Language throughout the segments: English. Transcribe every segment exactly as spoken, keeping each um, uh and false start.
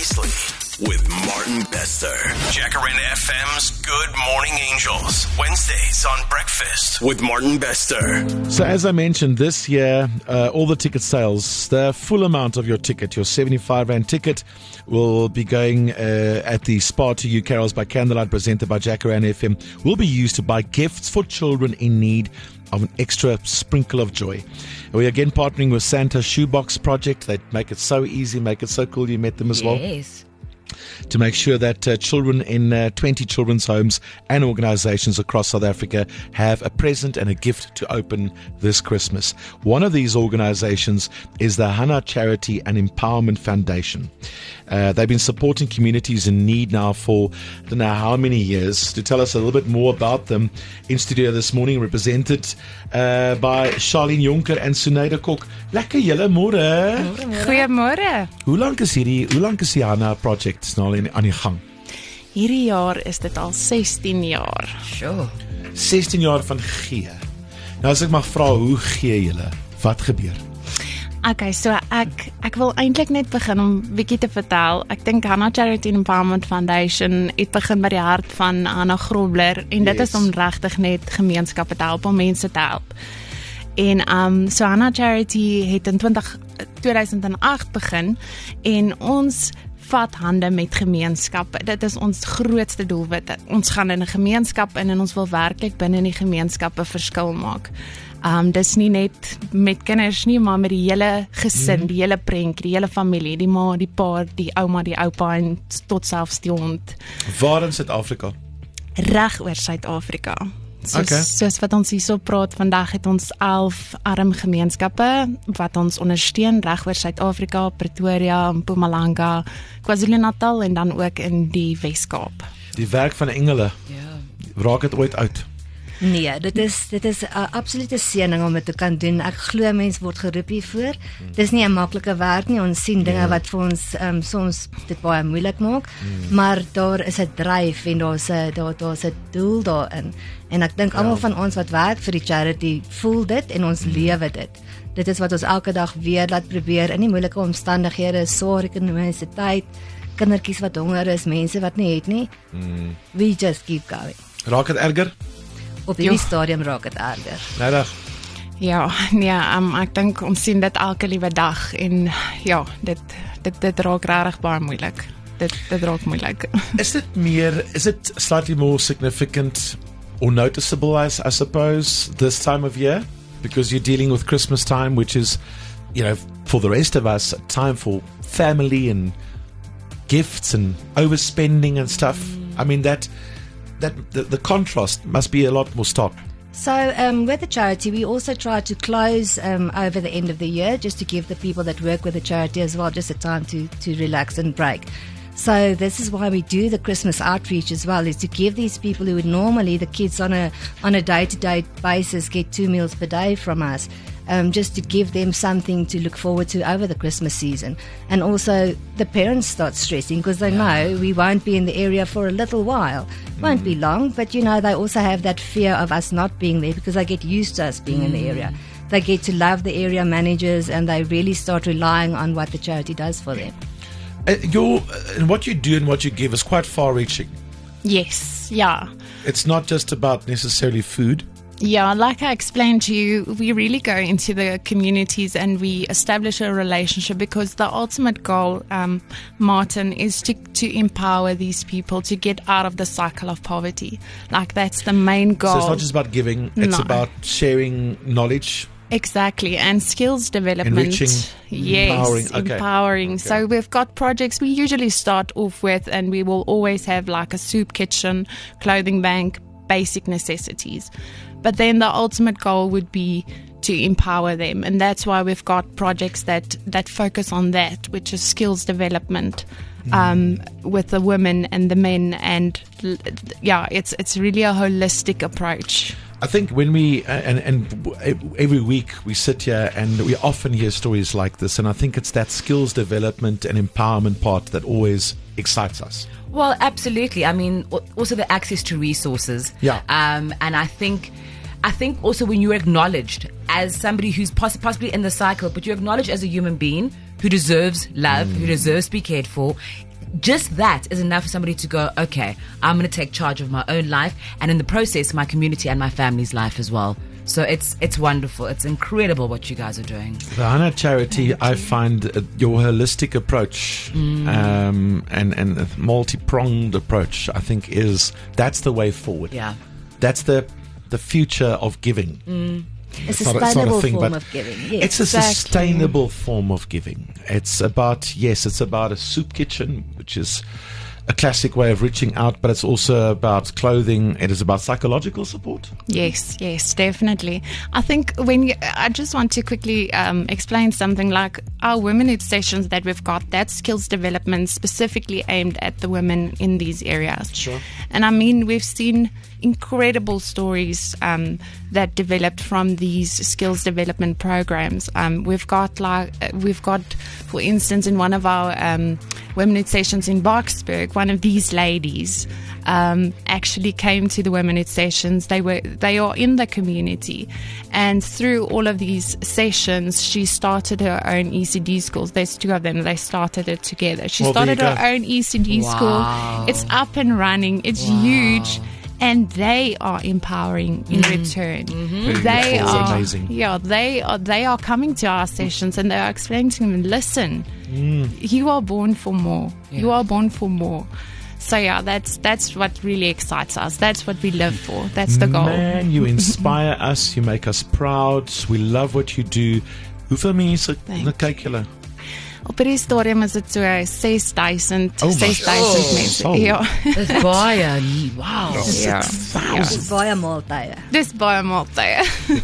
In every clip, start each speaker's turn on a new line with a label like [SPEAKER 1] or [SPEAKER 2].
[SPEAKER 1] Precisely with Martin Bester. Jacaranda F M's Good Morning Angels. Wednesdays on Breakfast with Martin Bester.
[SPEAKER 2] So as I mentioned, this year, uh, all the ticket sales, the full amount of your ticket, your seventy-five rand ticket, will be going uh, at the Spa to You Carols by Candlelight, presented by Jacaranda F M, will be used to buy gifts for children in need of an extra sprinkle of joy. We're again partnering with Santa Shoebox Project. They make it so easy, make it so cool. You met them as well.
[SPEAKER 3] Yes.
[SPEAKER 2] To make sure that uh, children in uh, twenty children's homes and organizations across South Africa have a present and a gift to open this Christmas. One of these organizations is the Hana Charity and Empowerment Foundation. Uh, they've been supporting communities in need now for I don't know how many years. To tell us a little bit more about them, in studio this morning, represented uh, by Charlene Jonker and Sunaida Kok. Lekker julle môre.
[SPEAKER 4] Goeiemôre.
[SPEAKER 2] Hoe lank is hierdie, hoe lank is die Hana project nou al aan die gang?
[SPEAKER 4] Hierdie jaar is dit al sestien jaar.
[SPEAKER 3] Sure.
[SPEAKER 2] sestien jaar van gee. Nou as ek mag vra, hoe gee julle? Wat gebeur?
[SPEAKER 4] Okay, so ek ek wil eintlik net begin om bietjie te vertel. Ek dink Hana Charity and Empowerment Foundation het begin by die hart van Anna Grobler en dit
[SPEAKER 2] Yes.
[SPEAKER 4] is om regtig net gemeenskappe te help, om mense te help. En um so Hana Charity het in twintig oh agt begin en ons vat hande met gemeenskappe. Dit is ons grootste doelwit. Ons gaan in 'n gemeenskap in en ons wil werklik binne in die gemeenskappe verskil maak. Um dis nie net met kinders nie, maar met die hele gesin, mm-hmm. die hele prentjie, die hele familie, die ma, die pa, die ouma, die oupa en tot selfs die hond.
[SPEAKER 2] Waar in Suid-Afrika?
[SPEAKER 4] Reg oor Suid-Afrika. Soos,
[SPEAKER 2] Okay.
[SPEAKER 4] soos wat ons hierso praat, vandag het ons elf arm gemeenskappe wat ons ondersteun reg oor Suid-Afrika, Pretoria, Mpumalanga, KwaZulu-Natal en dan ook in die Wes-Kaap.
[SPEAKER 2] Die werk van engele,
[SPEAKER 3] Ja.
[SPEAKER 2] raak het ooit uit?
[SPEAKER 3] Nee, dit is dit is 'n uh, absolute seëning om dit te kan doen. Ek glo mense word geroep hiervoor. Mm. Dis nie 'n maklike werk nie. Ons sien dinge
[SPEAKER 2] Ja.
[SPEAKER 3] wat vir ons um, soms dit baie moeilik maak, mm. maar daar is 'n dryf en daar's 'n daar daar's 'n doel daarin. En ek dink almal van ons wat werk vir die charity voel dit en ons mm. lewe dit. Dit is wat ons elke dag weer laat probeer in die moeilike omstandighede, swaar ekonomiese tyd, kindertjies wat honger is, mense wat nie het nie. Mm. We just keep going.
[SPEAKER 2] Raak het erger?
[SPEAKER 3] Op hierdie stadium raak dit erger.
[SPEAKER 2] Nederig.
[SPEAKER 4] Ja, nee, um, ek dink ons sien dit elke liewe dag en ja, dit dit dit raak regtig baie moeilik. Dit dit raak moeilik.
[SPEAKER 2] Is dit meer, is it slightly more significant or noticeable, as I suppose, this time of year? Because you're dealing with Christmas time, which is, you know, for the rest of us, a time for family and gifts and overspending and stuff. I mean, that that the, the contrast must be a lot more stark.
[SPEAKER 3] So um, with the charity, we also try to close um, over the end of the year, just to give the people that work with the charity as well just a time to, to relax and break. So this is why we do the Christmas outreach as well, is to give these people who would normally, the kids on a on a day-to-day basis, get two meals per day from us, um, just to give them something to look forward to over the Christmas season. And also the parents start stressing because they know we won't be in the area for a little while. Won't be long, but you know, they also have that fear of us not being there because they get used to us being mm. in the area. They get to love the area managers and they really start relying on what the charity does for them.
[SPEAKER 2] Uh, your, uh, and what you do and what you give is quite far-reaching.
[SPEAKER 4] Yes, yeah.
[SPEAKER 2] It's not just about necessarily food.
[SPEAKER 4] Yeah, like I explained to you, we really go into the communities and we establish a relationship because the ultimate goal, um, Martin, is to, to empower these people to get out of the cycle of poverty. Like that's the main goal.
[SPEAKER 2] So it's not just about giving, it's
[SPEAKER 4] No.
[SPEAKER 2] about sharing knowledge.
[SPEAKER 4] Exactly, and skills development.
[SPEAKER 2] Enriching,
[SPEAKER 4] yes,
[SPEAKER 2] empowering, okay.
[SPEAKER 4] empowering.
[SPEAKER 2] Okay.
[SPEAKER 4] So we've got projects we usually start off with, and we will always have like a soup kitchen, clothing bank, basic necessities. But then the ultimate goal would be to empower them, and that's why we've got projects that, that focus on that, which is skills development um, with the women and the men, and l- yeah, it's it's really a holistic approach.
[SPEAKER 2] I think when we, uh, and, and every week we sit here and we often hear stories like this, and I think it's that skills development and empowerment part that always excites us.
[SPEAKER 5] Well, absolutely. I mean, al- also the access to resources.
[SPEAKER 2] Yeah.
[SPEAKER 5] Um, and I think, I think also when you're acknowledged as somebody who's poss- possibly in the cycle, but you're acknowledged as a human being who deserves love, mm. who deserves to be cared for, just that is enough for somebody to go, okay, I'm going to take charge of my own life, and in the process, my community and my family's life as well. So it's it's wonderful. It's incredible what you guys are doing.
[SPEAKER 2] The Hana Charity, I find uh, your holistic approach mm. um, and and a multi-pronged approach, I think is that's the way forward.
[SPEAKER 5] Yeah,
[SPEAKER 2] that's the the future of giving.
[SPEAKER 5] Mm.
[SPEAKER 3] A sustainable form of giving. Yes,
[SPEAKER 2] it's a
[SPEAKER 3] exactly.
[SPEAKER 2] sustainable form of giving. It's about yes, it's about a soup kitchen, which is a classic way of reaching out, but it's also about clothing. It is about psychological support.
[SPEAKER 4] Yes, yes, definitely. I think when you, I just want to quickly um, explain something like our womenhood sessions that we've got, that skills development specifically aimed at the women in these areas.
[SPEAKER 2] Sure.
[SPEAKER 4] And I mean, we've seen incredible stories um, that developed from these skills development programs. Um, we've got like we've got, for instance, in one of our um, womenhood sessions in Boksburg, one of these ladies um, actually came to the womenhood sessions. They were they are in the community, and through all of these sessions, she started her own E C D schools. There's two of them. They started it together. She
[SPEAKER 2] well,
[SPEAKER 4] started her own E C D
[SPEAKER 5] wow.
[SPEAKER 4] school. It's up and running. It's
[SPEAKER 5] wow.
[SPEAKER 4] huge. And they are empowering in mm. return.
[SPEAKER 2] Mm-hmm.
[SPEAKER 4] They
[SPEAKER 2] That's
[SPEAKER 4] are,
[SPEAKER 2] amazing.
[SPEAKER 4] yeah, they are. They are coming to our sessions and they are explaining to them, listen, mm. you are born for more. Yeah. You are born for more. So yeah, that's that's what really excites us. That's what we live for. That's the goal.
[SPEAKER 2] Man, you inspire us. You make us proud. We love what you do. Hoeveel mense kyk julle?
[SPEAKER 4] Op hierdie stadium is dit so six thousand
[SPEAKER 2] oh
[SPEAKER 4] six thousand mense.
[SPEAKER 2] Oh.
[SPEAKER 4] Ja.
[SPEAKER 5] Dis baie. Wow.
[SPEAKER 4] Ja.
[SPEAKER 3] Dis baie maaltye.
[SPEAKER 4] Dis baie maaltye.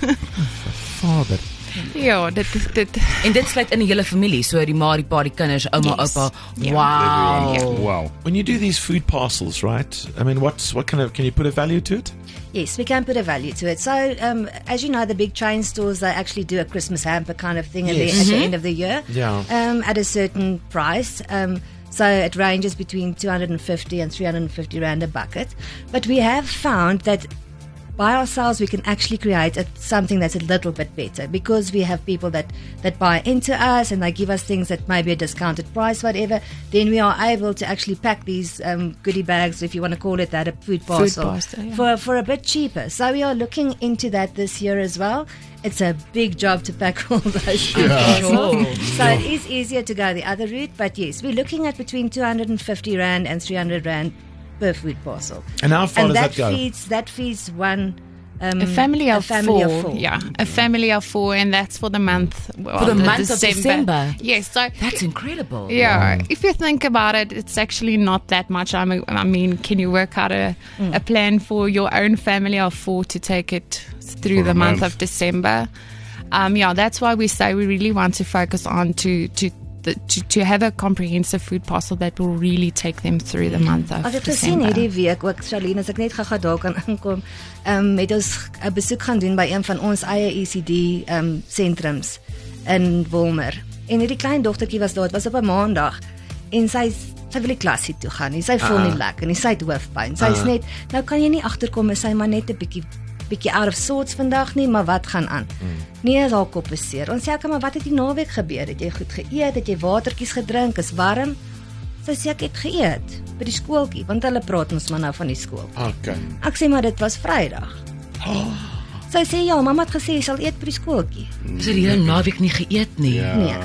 [SPEAKER 2] Vader.
[SPEAKER 4] Ja, dit dit
[SPEAKER 5] en dit sluit in die hele familie, so die ma, die pa, die kinders, ouma,
[SPEAKER 4] yes.
[SPEAKER 5] oupa.
[SPEAKER 4] Yeah.
[SPEAKER 5] Wow.
[SPEAKER 2] Yeah. Wow. When you do these food parcels, right? I mean, what's what kind of can you put a value to it?
[SPEAKER 3] Yes, we can put a value to it. So, um, as you know, the big chain stores, they actually do a Christmas hamper kind of thing
[SPEAKER 2] yes.
[SPEAKER 3] at, the, at mm-hmm. the end of the year,
[SPEAKER 2] yeah.
[SPEAKER 3] um, at a certain price. Um, so it ranges between two hundred fifty and three hundred fifty rand a bucket. But we have found that by ourselves we can actually create a, something that's a little bit better, because we have people that, that buy into us and they give us things at maybe a discounted price, whatever. Then we are able to actually pack these um, goodie bags, if you want to call it that, a food parcel,
[SPEAKER 4] food parcel yeah.
[SPEAKER 3] for, for a bit cheaper. So we are looking into that this year as well. It's a big job to pack all those food
[SPEAKER 2] yeah.
[SPEAKER 3] parcels.
[SPEAKER 5] Sure.
[SPEAKER 3] So it is easier to go the other route, but yes, we're looking at between two hundred fifty rand and three hundred rand per food parcel.
[SPEAKER 2] And how far
[SPEAKER 3] and
[SPEAKER 2] does
[SPEAKER 3] that
[SPEAKER 2] that go?
[SPEAKER 3] Feeds, that feeds one... Um,
[SPEAKER 4] a family, of,
[SPEAKER 3] a family
[SPEAKER 4] four,
[SPEAKER 3] of four.
[SPEAKER 4] yeah, a family of four, and that's for the month.
[SPEAKER 5] For the month December. of December.
[SPEAKER 4] Yes, so
[SPEAKER 5] that's incredible.
[SPEAKER 4] Yeah,
[SPEAKER 2] wow.
[SPEAKER 4] If you think about it, it's actually not that much. I mean, I mean can you work out a, mm. a plan for your own family of four to take it through
[SPEAKER 2] for
[SPEAKER 4] the month,
[SPEAKER 2] month
[SPEAKER 4] of December? Um, yeah, that's why we say we really want to focus on to to. The, to, to have a comprehensive food parcel that will really take them through the month of
[SPEAKER 3] As ek
[SPEAKER 4] December.
[SPEAKER 3] gesien hierdie week ook, Charlene, as ek net gou-gou daar kan inkom, um, het ons 'n besoek gaan doen by een van ons eie E C D um, sentrums in Wolmer. En hierdie klein dogtertjie was daar, dit was op 'n maandag, en sy sy wil die klasie toe gaan. En sy voel
[SPEAKER 2] uh-uh.
[SPEAKER 3] nie lekker nie, sy het hoofpyn. Sy is
[SPEAKER 2] uh-uh.
[SPEAKER 3] net, nou kan jy nie agterkom, is sy maar net 'n bietjie bietjie out of sorts vandag nie, maar wat gaan aan? Mm. Nee, haar kop is seer. Ons sê ek, maar wat het die naweek gebeur? Het jy goed geëet? Het jy watertjies gedrink? Is warm? Sy sê ek het geëet by die skooltjie, want hulle praat ons maar nou van die skool.
[SPEAKER 2] Okay.
[SPEAKER 3] Ek sê maar dit was Vrydag. Oh. Sy sê ja, mamma het gesê jy sal eet by die skooltjie.
[SPEAKER 5] Sy het die hele naweek nie geëet nie.
[SPEAKER 2] Ja.
[SPEAKER 3] Nee.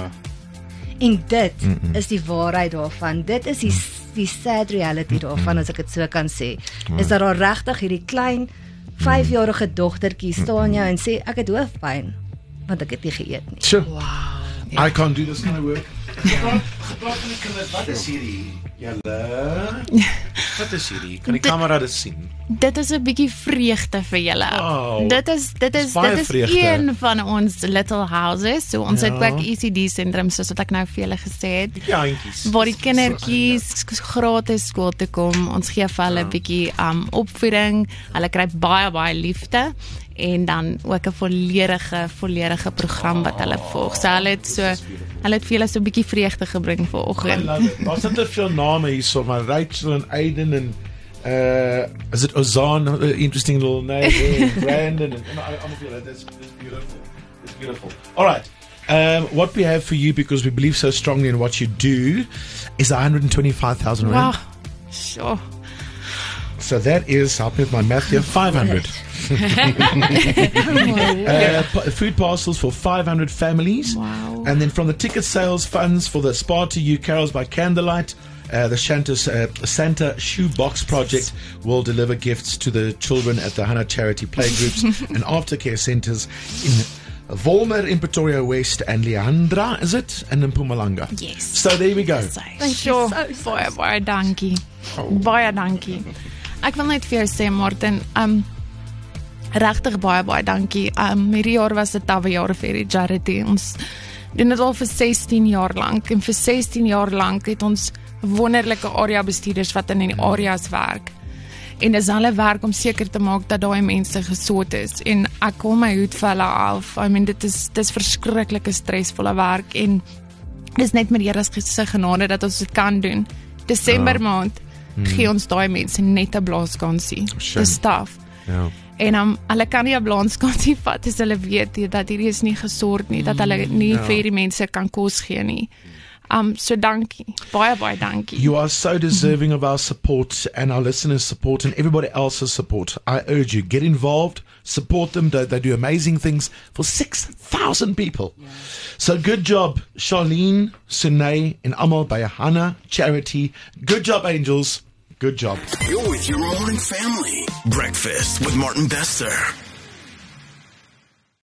[SPEAKER 3] En dit
[SPEAKER 2] Mm-mm.
[SPEAKER 3] is die waarheid daarvan. Dit is die, die sad reality daarvan, as ek dit so kan sê. Is dat daar regtig hierdie klein vyfjarige dogtertjie staan jou en sê ek het hoofpyn want ek het nie geëet nie.
[SPEAKER 2] Sure.
[SPEAKER 5] Wow.
[SPEAKER 2] I can't do this kind of work. Gepraat met die kinders, wat is hierdie? Julle? Wat is hierdie? Kan die kamera dit sien?
[SPEAKER 4] Dit is 'n bietjie vreugde vir julle.
[SPEAKER 2] Oh,
[SPEAKER 4] dit is dit is
[SPEAKER 2] baie
[SPEAKER 4] dit is
[SPEAKER 2] vreugde.
[SPEAKER 4] een van ons little houses. So ons
[SPEAKER 2] Ja.
[SPEAKER 4] het ook E C D sentrums, soos wat ek nou vir julle gesê het.
[SPEAKER 2] Ja, eentjies.
[SPEAKER 4] Waar die kindertjies gratis skool toe kom. Ons gee vir hulle 'n bietjie um opvoeding. Hulle kry baie baie liefde en dan ook 'n volledige volledige program wat hulle volg. So hulle het so hulle het vir julle so 'n bietjie vreugde gebring vir
[SPEAKER 2] I
[SPEAKER 4] oggend.
[SPEAKER 2] love it. Daar's net te veel name hierso, maar Rachel en Aiden en uh is it Ozan, uh, interesting little name, and Brandon and, and I, I'm feel that's, that's beautiful. It's beautiful. All right. Um, what we have for you, because we believe so strongly in what you do, is one hundred twenty-five thousand rand.
[SPEAKER 4] Wow. Sure.
[SPEAKER 2] So that is, help me with my math here, five hundred. uh, p- food parcels for five hundred families.
[SPEAKER 4] Wow.
[SPEAKER 2] And then from the ticket sales funds for the Spa to You Carols by Candlelight, uh, the Shanta's, uh, Santa Shoebox Project will deliver gifts to the children at the Hana Charity Playgroups and aftercare centres in Volmer in Pretoria West and Leandra, is it? And in Mpumalanga.
[SPEAKER 4] Yes.
[SPEAKER 2] So there we go.
[SPEAKER 3] Thank
[SPEAKER 4] Sure.
[SPEAKER 3] you so, so,
[SPEAKER 4] Baie
[SPEAKER 3] so.
[SPEAKER 4] baie dankie. Baie dankie. Ek wil net vir jou sê, Martin, um regtig baie baie dankie. Um hierdie jaar was 'n tawwe jaar vir die charity. Ons doen dit al vir sestien jaar lank en vir sestien jaar lank het ons wonderlike area bestuurders wat in die areas werk. En dis hulle werk om seker te maak dat daai mense gesond is en ek kom my hoed vir hulle af. I mean dit is dis verskriklike stresvolle werk en dis net met die Here se genade dat ons dit kan doen. Desember maand hmm. gee ons daai mense net 'n blaaskansie. Dis taaf.
[SPEAKER 2] Ja.
[SPEAKER 4] En um, hulle kan nie 'n blaaskansie vat as hulle weet dat hierdie is nie gesort nie, dat hulle nie
[SPEAKER 2] Ja.
[SPEAKER 4] vir die mense kan kos gee nie. Um so dankie. Baie baie dankie.
[SPEAKER 2] You are so deserving of our support and our listeners' support and everybody else's support. I urge you, get involved, support them. They, they do amazing things for six thousand people. Yeah. So good job, Charlene, Sunay, and Amal by Hana Charity. Good job, angels. Good job.
[SPEAKER 1] You're with your morning family. Breakfast with Martin Bester.